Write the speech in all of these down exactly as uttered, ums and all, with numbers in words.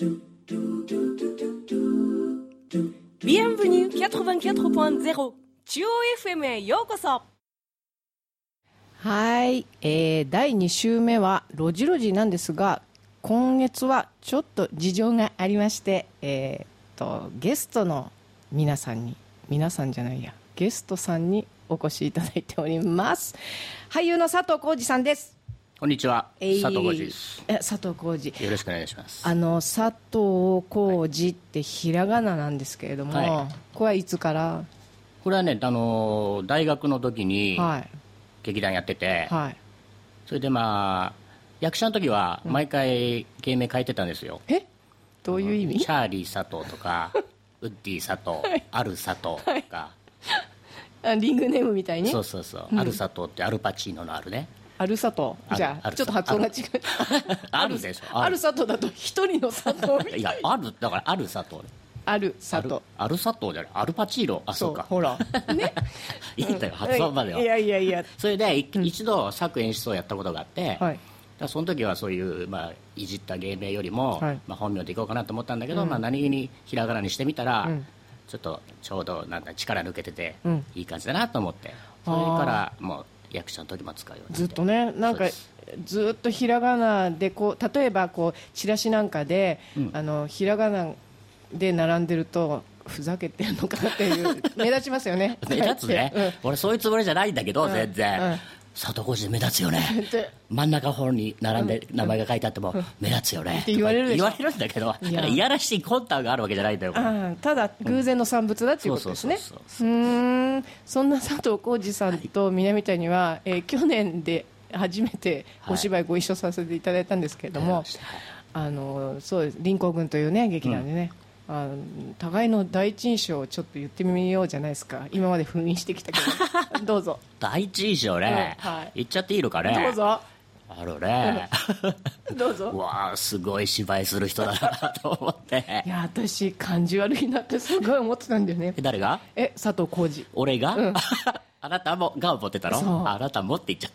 Bienvenueきゅうじゅうよんてんゼロ 中央 エフエム へようこそ。 はい、えー、だいに週目はロジロジなんですが、今月はちょっと事情がありまして、えー、とゲストの皆さんに皆さんじゃないやゲストさんにお越しいただいております。俳優の佐藤浩市さんです。 こんにちは、 えー、 佐藤浩市です。 え佐藤浩市、 よろしくお願いします。 あの佐藤浩市ってひらがななんですけれども、はい、これはいつから？ これはね、あの大学の時に劇団やってて、はい、それでまあ役者の時は毎回芸名変えてたんですよ、 うん、えどういう意味？ チャーリー佐藤とかウッディ佐藤、はい、アル佐藤とか、 はい、リングネームみたいに。 そうそうそう、うん、アル佐藤ってアルパチーノのあるね、 アル佐藤。じゃあちょっと発音が違う。 あるでしょ。 アル佐藤だと一人の佐藤みたいな。 いや、あるだからアル佐藤ね。 アル佐藤。 アル佐藤じゃない、アルパチーノ。あ、そうか。 ほらね。 いいんだよ、発音までは。 いやいやいや。 それで一度作演出をやったことがあって、 はい、 だその時はそういう、まあ、いじった芸名よりも、はい、まあ、本名でいこうかなと思ったんだけど、うん、まあ、何気にひらがなにしてみたら、うん、ちょっとちょうどなんか力抜けてて、うん、いい感じだなと思って、それからもう役者の時も使うようになって。 ずっとね、なんかずっとひらがなでこう、例えばこうチラシなんかで、うん、あのひらがなで並んでるとふざけてるのかなっていう目立ちますよね。 目立つね、うん、俺そういうつもりじゃないんだけど、うん、全然、うん、佐藤浩市で目立つよね真ん中の方に並んで名前が書いてあっても目立つよね、 って言われるでしょ。 言われるんだけど、いやいやらしい魂胆があるわけじゃないんだよ。 あ、ただ偶然の産物だっていうことですね。うん、そんな佐藤浩市さんと南谷は、えー、去年で初めてお芝居ご一緒させていただいたんですけれども、はい、あのそうです臨港軍というね劇団でね、うん、あの互いの第一印象をちょっと言ってみようじゃないですか。今まで封印してきたけどどうぞ。 第一印象ね、うん、はい、言っちゃっていいのかね。 どうぞ。 あのね、 どうぞ。 うわあ、すごい芝居する人だなと思っていや私感じ悪いなってすごい思ってたんだよね。 誰が？ え佐藤浩市。 俺が、うん、あなたもが思ってたの？あなたもって言っちゃ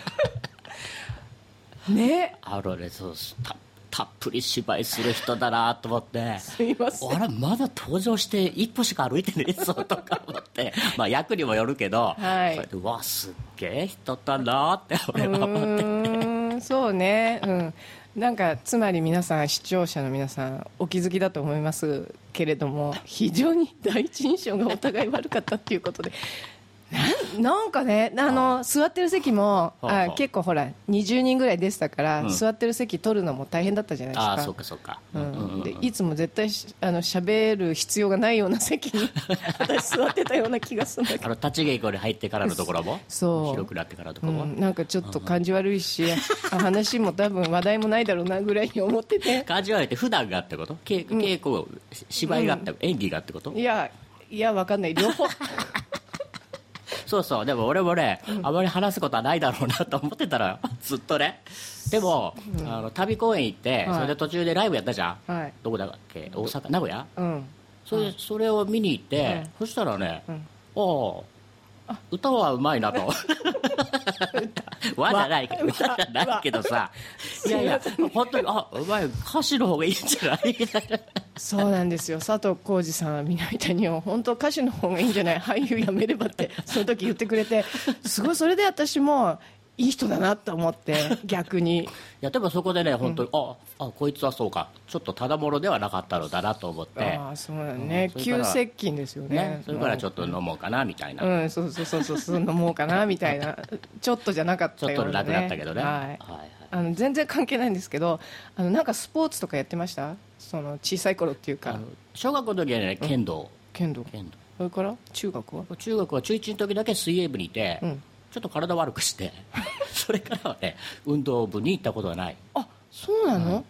ったね。 あのね、そうたたっぷり芝居する人だなと思って。 すいません。 あれまだ登場して一歩しか歩いてねえぞとか思ってまあ役にもよるけど、はい、それでうわすっげえ人だなって俺は思ってて。うーん、そうね、うん、なんかつまり皆さん視聴者の皆さんお気づきだと思いますけれども、非常に第一印象がお互い悪かったっていうことでな, なんかね、あの座ってる席もあ結構ほらにじゅうにんぐらいでしたから、うん、座ってる席取るのも大変だったじゃないですか。 あ、そうかそうか、 うん、でいつも絶対あの喋る必要がないような席に私座ってたような気がするんだけど、 あの立ち稽古に入ってからのところもそう広くなってからのところも、 うん、なんかちょっと感じ悪いし、うん、話も多分話題もないだろうなぐらいに思ってて。 感じ悪いって普段がってこと？稽古、うん、稽古芝居があった、うん、演技がってこと？ いやいや分かんない、両方そうそう、でも俺もね、うん、あまり話すことはないだろうなと思ってたらずっとね。でも、うん、あの旅公演行って、はい、それで途中でライブやったじゃん、はい、どこだっけ、大阪、名古屋、うん、それ、それを見に行って、そしたらね、うん、おあ歌はうまいなとわじゃないけどわじゃないけどさ、いやいや本当にあうまい、歌詞の方がいいんじゃないみたいな。 そうなんですよ、佐藤浩市さんは南谷を本当歌手の方がいいんじゃない、俳優やめればってその時言ってくれて、すごいそれで私もいい人だなと思って逆に。いやでもそこでね本当に、うん、ああこいつはそうか、ちょっとただものではなかったのだなと思って。 ああそうだね、うん、急接近ですよ ね, ねそれからちょっと飲もうかなみたいな、 うん、そうそうそうそう飲もうかなみたいなちょっとじゃなかったような、ね、 ちょっと楽だったけどね、 はいはいはい、あの全然関係ないんですけど、あのなんかスポーツとかやってました？その小さい頃っていうか。 小学校の時はね剣道、うん、 剣道剣道。 それから中学は？ 中学は中いちの時だけ水泳部にいて、うん、ちょっと体悪くしてそれからはね運動部に行ったことはない。 あ、そうなの？ ないんです。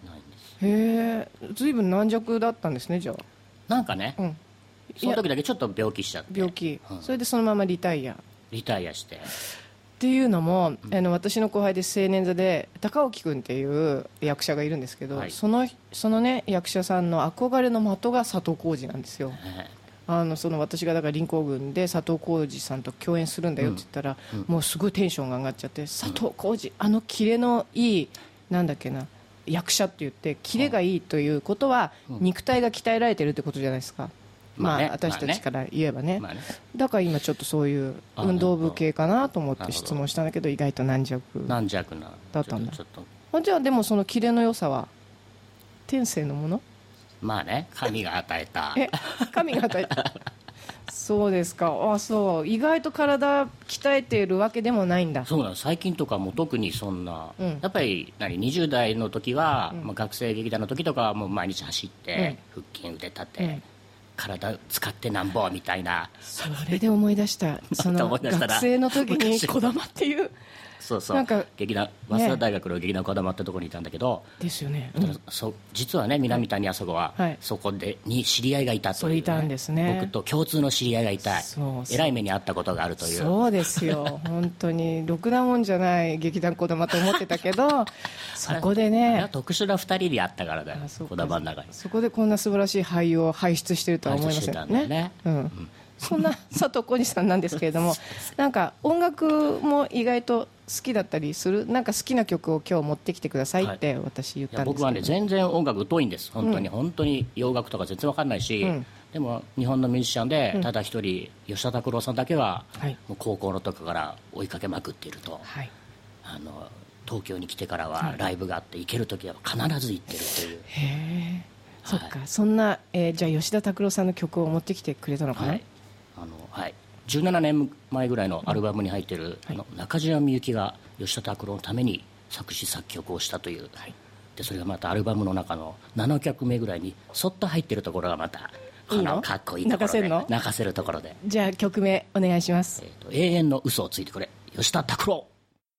へえ、ずいぶん軟弱だったんですねじゃあ。 なんかね、うん、その時だけちょっと病気しちゃって。 病気、うん、それでそのままリタイアリタイアしてっていうのも、うん、あの私の後輩で青年座で高沖君っていう役者がいるんですけど、はい、その、そのね役者さんの憧れの的が佐藤浩市なんですよ。あのその私がだから臨港軍で佐藤浩市さんと共演するんだよって言ったら、うんうん、もうすごいテンションが上がっちゃって、佐藤浩市あのキレのいいなんだっけな役者って言ってキレがいいということは肉体が鍛えられてるってことじゃないですか、まあね、私たちから言えばね、まあね、だから今ちょっとそういう運動部系かなと思って質問したんだけど意外と軟弱軟弱なだったんだ。じゃあでもそのキレの良さは天性のもの？ まあね、神が与えたえ神が与えたそうですか。あ、そう、意外と体鍛えているわけでもないんだ。 そうなんです。最近とかも特にそんな、うん、やっぱり何にじゅう代の時は、うんまあ、学生劇団の時とかはもう毎日走って、うん、腹筋腕立て、うん、体使ってなんぼみたいな。 それで思い出したその学生の時に児玉っていうそうそう、なんか劇団早稲田大学の劇団児玉ってところにいたんだけど、 ですよね、 うん、そ実はね南谷あそこは、はい、そこでに知り合いがいたという、ね、 そういたんですね。 僕と共通の知り合いがいたい、えらい目にあったことがあるという。 そうですよ本当にろくなもんじゃない劇団児玉と思ってたけどそこでね、あれは特殊なふたりであったからだよ、児玉の中に。 そこでこんな素晴らしい俳優を輩出しているとは思いませんよ ね, ね、うんうん、そんな佐藤浩市さんなんですけれどもなんか音楽も意外と好きだったりする。なんか好きな曲を今日持ってきてくださいって私言ったんですけど、はい、僕はね全然音楽疎いんです本当に、うん、本当に洋楽とか全然わかんないし、うん、でも日本のミュージシャンでただ一人、うん、吉田拓郎さんだけは、はい、もう高校の時から追いかけまくっていると、はい、あの東京に来てからはライブがあって行ける時は必ず行ってるという、 へー、はい、そっか。そんな、えー、じゃあ吉田拓郎さんの曲を持ってきてくれたのかな、はい、あのはいじゅうななねんまえぐらいのアルバムに入っている、うんあの中島みゆきが吉田拓郎のために作詞作曲をしたという、はい、でそれがまたアルバムの中のななきょくめぐらいにそっと入っているところがまたいいのかっこいいところで泣かせるの？ 泣かせるところで。 じゃあ曲名お願いします。 えーと、永遠の嘘をついてくれ吉田拓郎。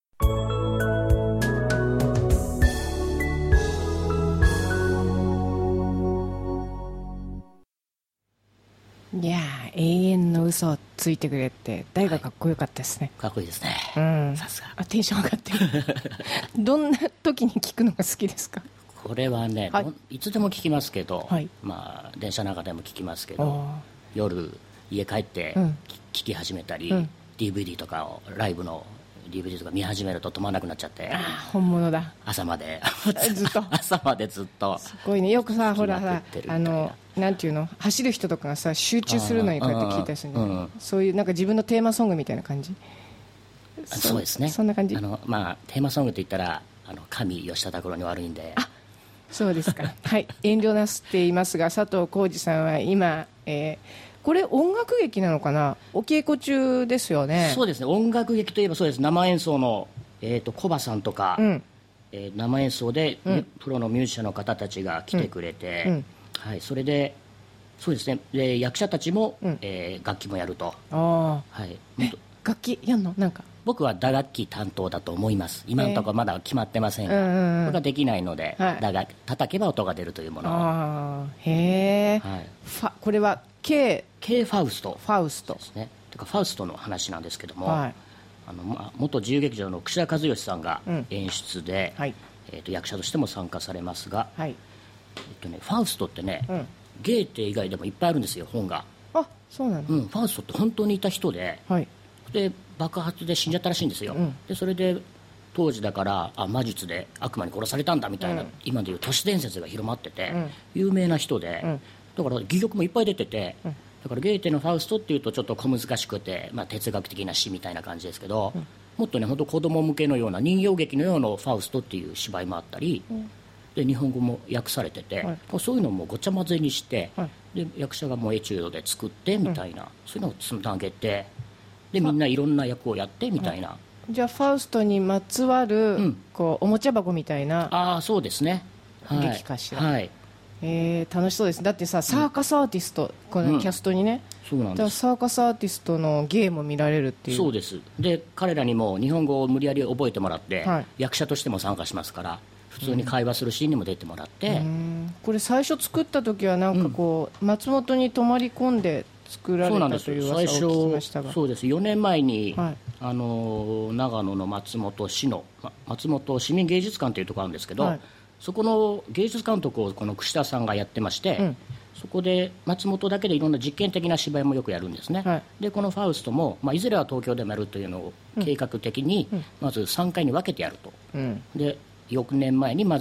いや永遠の嘘をついてくれって誰がかっこよかったですね、 はい、かっこいいですね、 うん、さすが。あ、テンション上がってるどんな時に聞くのが好きですか？ これはね、はい、いつでも聞きますけど、はい、まあ、電車の中でも聞きますけど夜家帰って聞き始めたり、うん、ディーブイディー とかをライブの ディーブイディー とか見始めると止まらなくなっちゃって、 あ、本物だ。 朝までずっと朝までずっとすごいね。よくさほらあのなんていうの走る人とかがさ集中するのにこうやって聞いたりする、ね、うん、そういうなんか自分のテーマソングみたいな感じ。 そ, そうですね。 そんな感じ。 あの、まあ、テーマソングといったらあの神吉田拓郎に悪いんで。 あ、そうですかはい遠慮なすっていますが佐藤浩市さんは今、えー、これ音楽劇なのかな。お稽古中ですよね。 そうですね。音楽劇といえばそうです。生演奏の、えー、とコバさんとか、うんえー、生演奏で、うん、プロのミュージシャンの方たちが来てくれて、うんうんはい、それでそうですね。で役者たちも、うんえー、楽器もやると。 あ、 はい、 楽器やんの？なんか僕は打楽器担当だと思います。今のところまだ決まってませんが、えーうんうん、僕はできないので、はい、打楽叩けば音が出るというもの。 あ、へー、はい、ファこれは K, K ファウストファウストですね。てかファウストの話なんですけども、はい、あのまあ、元自由劇場の櫛田和義さんが演出で、うんはいえー、と役者としても参加されますが、はいえーとね、ファウストってね、うん、ゲーテ以外でもいっぱいあるんですよ本が。 あ、そうなの、 うん、ファウストって本当にいた人で、はい、で爆発で死んじゃったらしいんですよ、うん、でそれで当時だからあ魔術で悪魔に殺されたんだみたいな、うん、今でいう都市伝説が広まってて、うん、有名な人で、うん、だから戯曲もいっぱい出てて、うん、だからゲーテのファウストっていうとちょっと小難しくて、まあ、哲学的な詩みたいな感じですけど、うん、もっとね本当子供向けのような人形劇のようなファウストっていう芝居もあったり、うん、で日本語も訳されてて、はい、そういうのもごちゃ混ぜにして、はい、で役者がもうエチュードで作ってみたいな、うん、そういうのをつなげてでみんないろんな役をやってみたいな。 じゃあファウストにまつわる、うん、こうおもちゃ箱みたいなあそうですね、 はい、劇かしら、 はいえー、楽しそうです。だってさサーカスアーティスト、うん、このキャストにね、 うん、そうなんです。 サーカスアーティストの芸も見られるっていう。 そうです。で彼らにも日本語を無理やり覚えてもらって、はい、役者としても参加しますから普通に会話するシーンにも出てもらって、うん、 これ最初作った時はなんかこう、うん、松本に泊まり込んで作られたという噂を聞きましたが。 そうです。よねんまえに、はい、あの長野の松本市の松本市民芸術館というところあるんですけど、はい、そこの芸術監督をこの櫛田さんがやってまして、うん、そこで松本だけでいろんな実験的な芝居もよくやるんですね、はい、でこのファウストも、まあ、いずれは東京でもやるというのを計画的に、うん、まずさんかいに分けてやると、うん、でよくねんまえにまず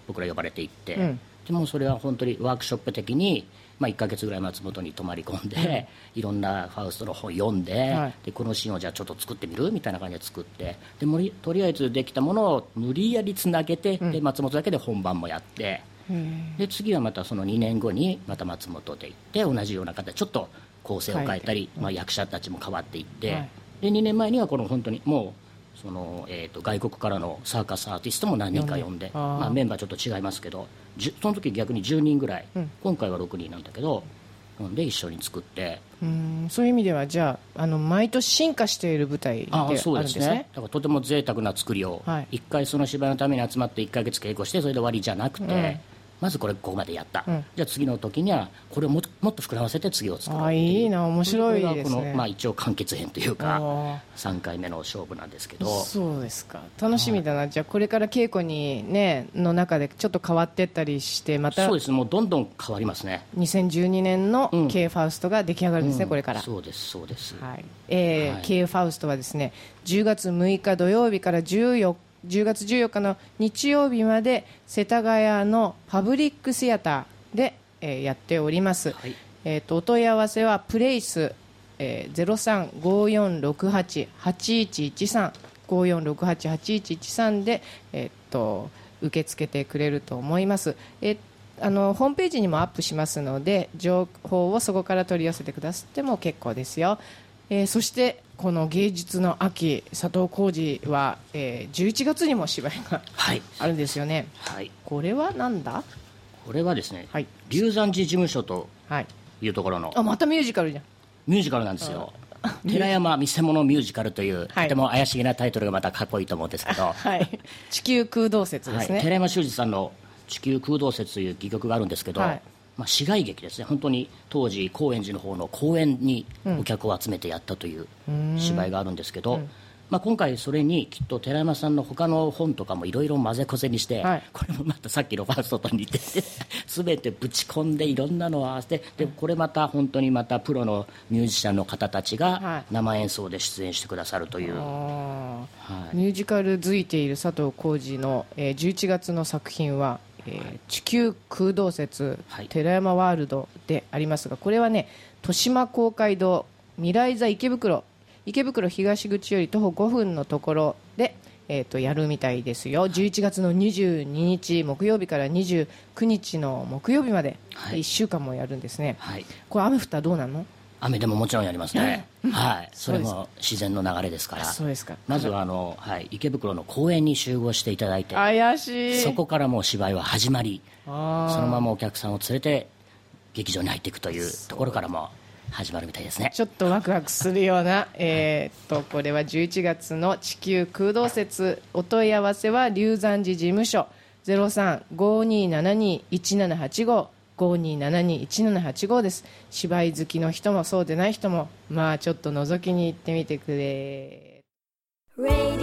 僕ら呼ばれていって、うん、でもそれは本当にワークショップ的に、まあ、いっかげつぐらい松本に泊まり込んで、うん、いろんなファウストの本読んで、はい、でこのシーンをじゃあちょっと作ってみるみたいな感じで作って、でもとりあえずできたものを無理やりつなげて、うん、で松本だけで本番もやって、うん、で次はまたそのにねんごにまた松本で行って同じような形でちょっと構成を変えたり、まあ、役者たちも変わっていって、はい、でにねんまえにはこの本当にもうその、えー、と外国からのサーカスアーティストも何人か呼んで、あ、まあ、メンバーちょっと違いますけど、その時逆にじゅうにんぐらい、うん、今回はろくにんなんだけどで一緒に作って、 うん、そういう意味ではじゃあ、あの毎年進化している舞台であるんですね。 そうですね。だからとても贅沢な作りを、はい、いっかいその芝居のために集まっていっかげつ稽古してそれで終わりじゃなくて、うん、まずこれここまでやった、うん、じゃあ次の時にはこれをももっと膨らませて次を作る。 あ、いいな、面白いですね。 この、まあ、一応完結編というかさんかいめの勝負なんですけど。 そうですか、楽しみだな、はい、じゃあこれから稽古に、ね、の中でちょっと変わっていったりしてまた。 そうです、もうどんどん変わりますね。 にせんじゅうにねんの K ファウストが出来上がるんですね、うん、これから。 そうですそうです、 はい、えーはい、K ファウストはですねじゅうがつむいか土曜日からじゅうよっかじゅうがつじゅうよっかの日曜日まで世田谷のパブリックシアターで、えー、やっております、はい、えー、とお問い合わせはプレイス、えー、ゼロさん ごーよんろくはち はちいちいちさん ごーよんろくはち はちいちいちさんで、えー、と受け付けてくれると思います。えーあのホームページにもアップしますので情報をそこから取り寄せてくださっても結構ですよ。えー、そしてこの芸術の秋佐藤浩市は、えー、じゅういちがつにも芝居が、はい、あるんですよね、はい、これはなんだ。 これはですね、はい、龍山寺事務所というところの、はい、 あ、またミュージカルじゃん。 ミュージカルなんですよ。寺山見せ物ミュージカルという、はい、とても怪しげなタイトルがまたかっこいいと思うんですけど、はい、 地球空洞説ですね、 はい、寺山修司さんの地球空洞説という戯曲があるんですけど、はい、まあ、市街劇ですね。本当に当時高円寺の方の公園にお客を集めてやったという芝居があるんですけど、うん、まあ、今回それにきっと寺山さんの他の本とかもいろいろ混ぜこぜにして、はい、これもまたさっきのファーストと似てて全てぶち込んでいろんなのを合わせて、でこれまた本当にまたプロのミュージシャンの方たちが生演奏で出演してくださるという、はい、 ミュージカルづいている佐藤浩市の、えー、じゅういちがつの作品はえー、地球空洞説、はい、寺山ワールドでありますが、これはね豊島公会堂未来座池袋池袋東口より徒歩ごふんのところで、えー、とやるみたいですよ。じゅういちがつのにじゅうににち木曜日からにじゅうくにちの木曜日まで、はい、いっしゅうかんもやるんですね、はい、これ雨降ったらどうなの。 雨でももちろんやりますね、はい、それも自然の流れですから。 そうですか。 まずはあの、はい、池袋の公園に集合していただいて、 怪しい、 そこからもう芝居は始まり、そのままお客さんを連れて劇場に入っていくというところからも始まるみたいですね。 ちょっとワクワクするような、えー、っとこれはじゅういちがつの地球空洞説、お問い合わせは龍山寺事務所 ゼロさん ごーにーななにーいちななはちご ごーにーななにーいちななはちご です。芝居好きの人もそうでない人もまあちょっと覗きに行ってみてくれ。